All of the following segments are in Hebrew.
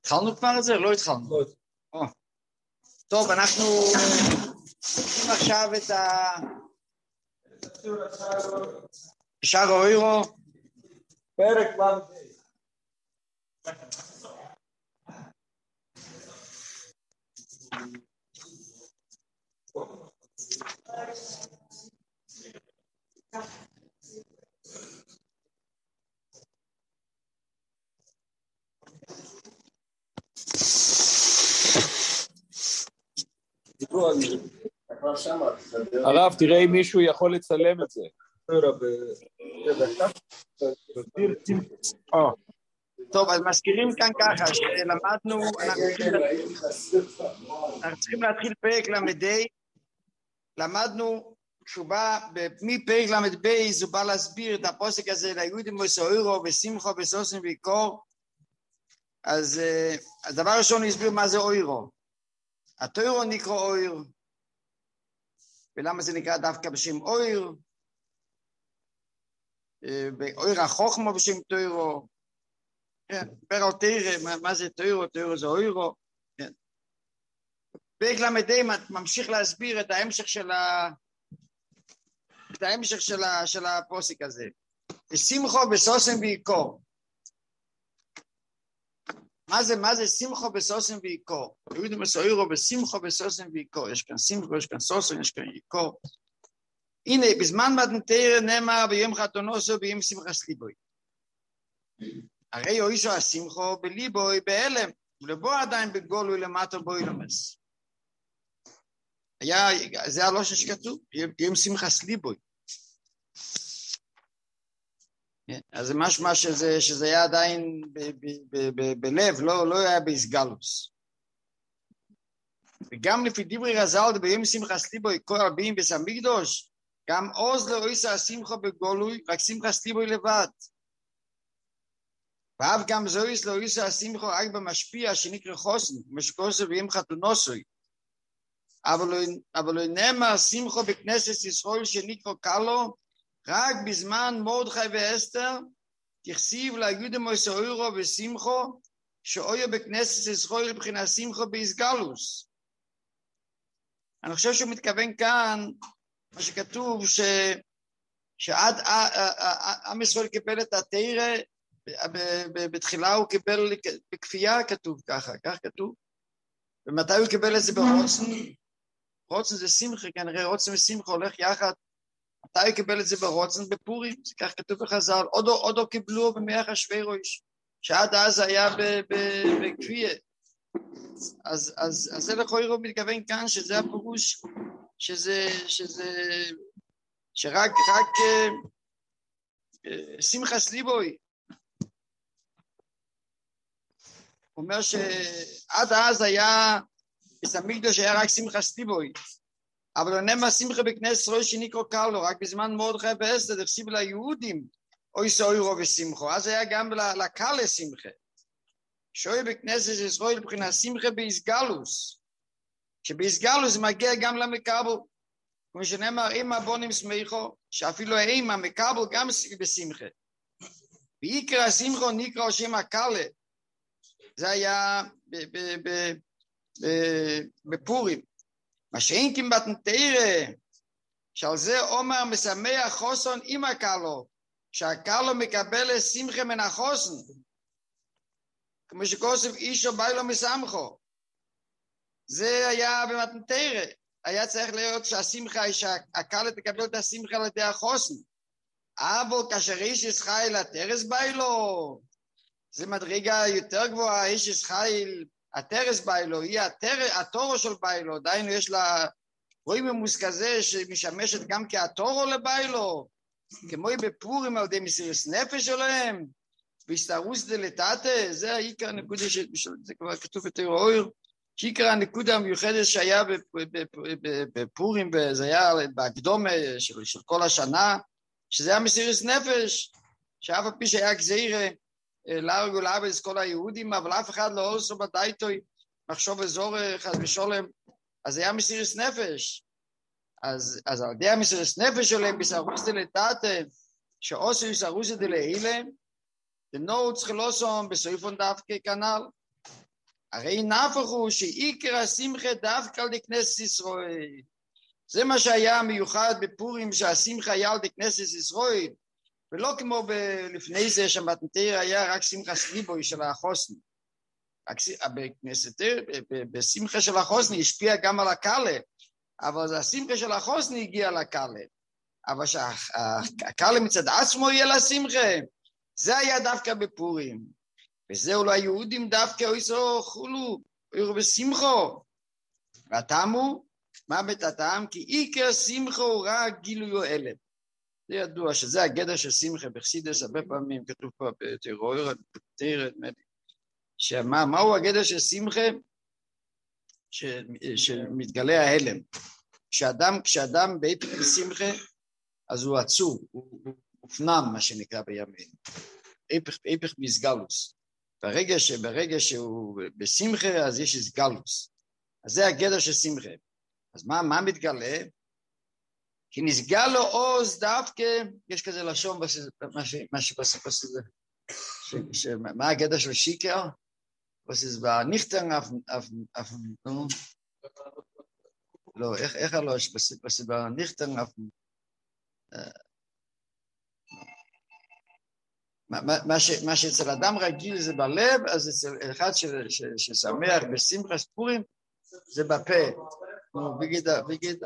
התחלנו כבר את זה? לא התחלנו. טוב, אנחנו עושים עכשיו את שער האוירו. פרק למד. הרב, תראה אם מישהו יכול לצלם את זה. טוב, אז מזכירים כאן ככה, שלמדנו, אנחנו צריכים להתחיל פרק למדי, למדנו, כשהוא בא, מפרק למד בייס, הוא בא להסביר את הפוסק הזה, ליהודים וסוירו, ושמחו, וסוסן ויקור, אז הדבר הראשון הוא הסביר מה זה אוירו. התוירו נקרא אויר, ולמה זה נקרא דווקא בשם אויר, ואויר החוכמה בשם תוירו, כן, פרל תירה, מה זה תוירו? תוירו זה אוירו, כן. פרק למדי ממשיך להסביר את ההמשך של הפוסק הזה. ושמחו בסוסן ויקור. מה זה שמחו בסוסן ויקור? יהודים מסוירו בשמחו בסוסן ויקור. יש כאן שמחו, יש כאן סוסן, יש כאן ויקור. הנה, בזמן מתנתר נאמר ביום חתונוסו ביום שמחס ליבוי. הרי יויסו השמחו בליבוי בהלם, ולבוא עדיין בגולו למטו בוי למס. זה הלושן שכתוב, יום שמחס ליבוי. אז זה משמע שזה היה עדיין בלב, לא היה בהסגלוס. וגם לפי דברי רז"ל ביום שמחס ליבוי כל רבים בסמיקדוש, גם עוז לא עושה השמחו בגולוי, רק שמחס ליבוי לבד. ואף גם זויס לא עושה השמחו רק במשפיע שנקרא חוסן, משקוסו ביום חתונוסוי. אבל לא נאמר שמחו בכנסת ישראל שנקרא קלו, רק בזמן מרדכי ואסתר, תכסיב ליהודים מסוירו ושמחו, שאויה בכנסת ישראל מבחינת שמחו בהסגלוס. אני חושב שהוא מתכוון כאן, מה שכתוב, שעד עם ישראל קיבל את התורה, בתחילה הוא קיבל בכפייה, כתוב ככה, כך כתוב. ומתי הוא קיבל את זה ברוצן? רוצן זה שמחה, כנראה רוצן ושמחה הולך יחד. מתי הוא קיבל את זה ברוצן? בפורים, זה כך כתוב בחז"ל. עודו קיבלו במח אחשוורוש, שעד אז היה בכפייה. אז זה לכאורה הוא מתכוון כאן, שזה הפירוש, שרק שמחס ליבוי. הוא אומר שעד אז היה, בסמיקדוש היה רק שמחס ליבוי. אבל לא נאמר שמחה בכנסת ישראל שנקרא קלו, רק בזמן מרדכי ואסתר, דכסיב ליהודים, אוי סוירו ושמחו. אז היה גם לקהל שמחה. שוי בכנסת ישראל מבחינת שמחה בהסגלוס. שבהסגלוס זה מגיע גם למקבל. כמו שנאמר, אימא בונים שמחו, שאפילו האימא מקבל גם בשמחה. ויקרא שמחו נקרא שם הקהל. זה היה בפורים. מה שאין כמעט נתארה, שעל זה אומר משמח חוסן עם הקלו, שהקלו מקבל שמחה מן החוסן, כמו שכוסף אישו בא לו משמחו. זה היה במתנתרה, היה צריך להיות שהקלו תקבל את השמחה על ידי החוסן, אבל כאשר איש ישחייל התרס בא לו, זה מדרגה יותר גבוהה, איש ישחייל התרס באילו, היא התורו של באילו, דיינו יש לה רוימוס כזה שמשמשת גם כהתורו לבאילו, כמו בפורים על ידי מסירות נפש שלהם, והסתרוס דלתתה, זה העיקר הנקודה, זה כבר כתוב יותר אויר, שעיקר הנקודה המיוחדת שהיה בפורים, וזה היה בהקדומה של כל השנה, שזה היה מסירות נפש, שאף על פי שהיה גזירה, להרוג ולעבד את כל היהודים, אבל אף אחד לא עושה בדייטוי, מחשוב אזור חס ושולם, אז היה מסירות נפש. אז על ידי המסירות נפש שלהם, בסרוס דלתתה, שעושה סרוס דלהילה, דנו צריך לוסום בסויפון דווקא כנ"ל, הרי נהפוך הוא שעיקר השמחה דווקא על כנסת ישראל. זה מה שהיה מיוחד בפורים, שהשמחה היה על כנסת ישראל, ולא כמו לפני זה שמתנתר היה רק שמחה סליבוי של החוסן. בשמחה של החוסן השפיע גם על הקלה, אבל השמחה של החוסן הגיע לקלה. אבל שהקלה מצד עצמו יהיה לשמחה, זה היה דווקא בפורים. וזהו ליהודים דווקא אויסו חולו, אוירו בשמחו. והטעם הוא, מה בטעם? כי עיקר שמחו הוא רק גילוי אלם. זה ידוע שזה הגדר של שמחה, בחסידות הרבה פעמים כתוב פה בתיאוריה, מהו הגדר של שמחה? שמתגלה ההלם. כשאדם בהיפך בשמחה, אז הוא עצוב, הוא מופנם מה שנקרא בימינו. היפך מסגלוס. ברגע שהוא בשמחה, אז יש סגלוס. אז זה הגדר של שמחה. אז מה מתגלה? כי נסגל לו עוז דווקא, יש כזה לשון, מה שבסופו של זה, מה הגדר של שיקר? זה בניכטן אף, לא, איך הלוש, בניכטן אף, מה שאצל אדם רגיל זה בלב, אז אצל אחד ששמח בשמחה ספורים, זה בפה. בגידה.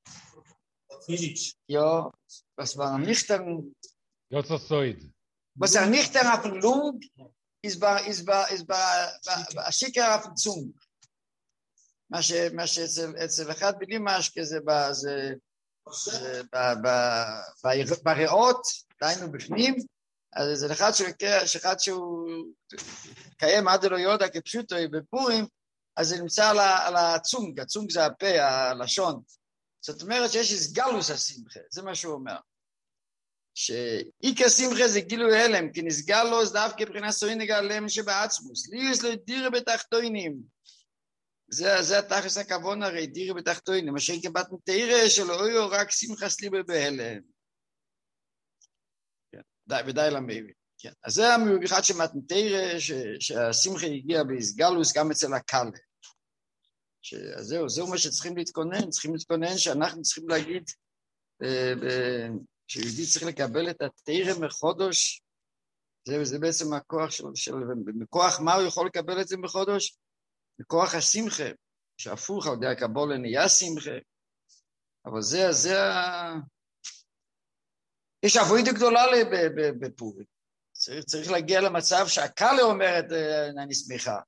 Ja, was war nicht dann was nicht dann auf Lung ist bei Schicker auf Zung. מה שאצל אחד בלי משקה זה בריאות, דיינו בפנים, אז זה אחד שהוא קיים עד לא יודע כפשוטו בפורים, אז זה נמצא על הצונג, הצונג זה הפה, הלשון. זאת אומרת שיש סגלוס השמחה, זה מה שהוא אומר. שעיקר שמחה זה גילוי הלם, כי נסגל לו דווקא מבחינת סוינג הלם שבעצמוס. ליוס לא דירה בתחתונים. זה התכלס הכוון הרי, דירה בתחתונים. מה שאין כבת מתאירה שלא יהיו רק שמחה סליבה בהלם. ודי למבין. אז זה המיוחד שמתנתרא, שהשמחה הגיע בהסגלוס גם אצל הקלה. זהו מה שצריכים להתכונן, שאנחנו צריכים להגיד, שיהודי צריך לקבל את התרא מחודש, זה בעצם הכוח מכוח מה הוא יכול לקבל את זה מחודש? מכוח השמחה, שהפוך על ידי הקבלה נהיה שמחה, אבל יש עבודה גדולה בפורים, צריך להגיע למצב שהקלה אומרת, אני שמחה,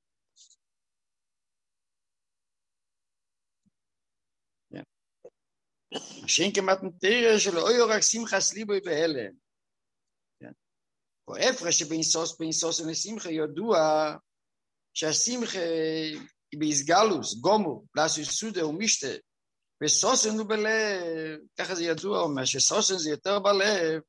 שאין כמעט מתאר שלא יהיו רק שמחה סליבוי בהלם. או הפרש שבין סוס ולשמחה ידוע שהשמחה היא בהסגלוס, גומו, לעשו סודה ומשתה, וסוסן הוא בלב, ככה זה ידוע, אומר שסוסן זה יותר בלב,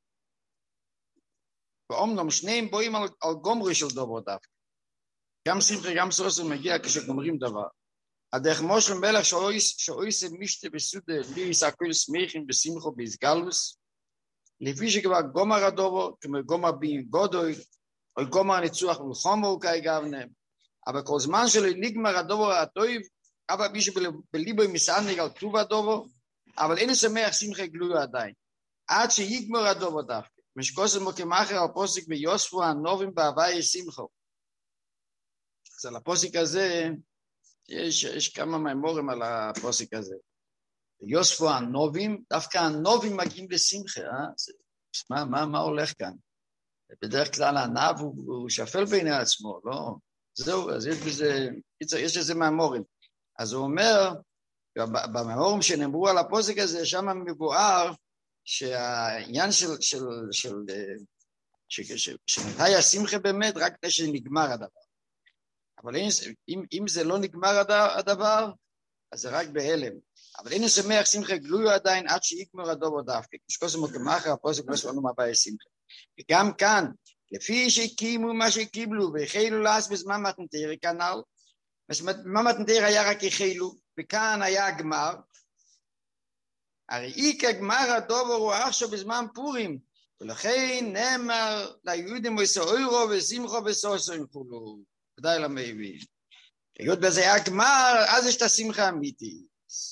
ואומנם שניהם בואים על גומרי של דובר דווקא. גם שמחה, גם סוסן מגיע כשגומרים דבר. הדרך מושל מלך שאויסה משתה בסודה ליריס הכל שמחים בשמחו בהסגלוס, לפי שכבר גומר הדובו, כמו גומר בין גודוי, או גומר ניצוח מלחומו כאי גבנה, אבל כל זמן שלו נגמר הדובו הטויב, אבל מי שבליבו מסענג על טוב הדובו, אבל אין שמח שמחה גלוי עדיין, עד שיגמר הדובו דווקא, משקוסם מוקמחר על פוסק ביוספו הנובים בהווי שמחו. אז על הפוסק הזה, יש כמה מימורים על הפוסק הזה. יוספו הנובים, דווקא הנובים מגיעים לשמחה, מה הולך כאן? בדרך כלל הנב הוא שפל בעיני עצמו, לא? זהו, אז יש איזה מימורים. אז הוא אומר, במימורים שנאמרו על הפוסק הזה, שם מבואר שהעניין שמתי השמחה באמת, רק כשנגמר הדבר. אבל אם זה לא נגמר הדבר, אז זה רק בהלם. אבל אין שמח שמחה גלוי עדיין עד שיגמר הדובר דווקא. כשקוסם וכמחר הפוסק לא שלנו מה בעיה שמחה. וגם כאן, לפי שהקימו מה שקיבלו והחלו לעש בזמן מתנתר כנ"ל, בזמן מתנתר היה רק החלו, וכאן היה הגמר. הרי איקה גמר הדובר הוא עכשיו בזמן פורים, ולכן נאמר ליהודים ויסעורו ושמחו וסוסו יחולו. ודאי למבין. היות בזה היה גמר, אז יש את השמחה האמיתית.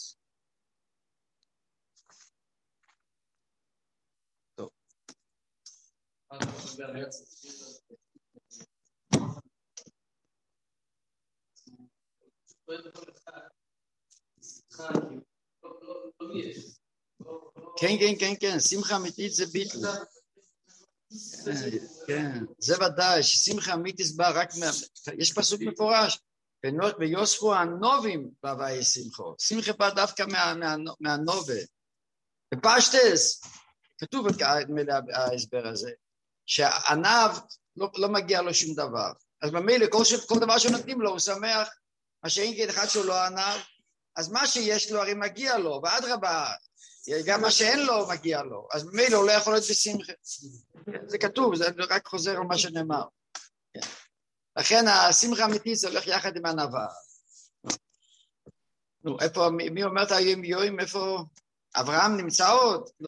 טוב. כן, שמחה אמיתית זה ביטל. כן, זה ודאי, ששמחה אמיתית בא רק יש פסוק מפורש, ויוספו הנובים בהווי שמחו. שמחה בא דווקא מהנובה. בפשטס, כתוב ההסבר הזה, שהענב לא מגיע לו שום דבר. אז במילא כל דבר שנותנים לו הוא שמח, מה שאין כן אחד שהוא לא ענב, אז מה שיש לו הרי מגיע לו, ואדרבה, גם מה שאין לו מגיע לו, אז במילא הוא לא יכול להיות בשמחה. זה כתוב, זה רק חוזר על מה שנאמר. לכן השמחה האמיתית זה הולך יחד עם הענווה. נו, איפה, מי אומר את היום, איפה אברהם נמצא עוד?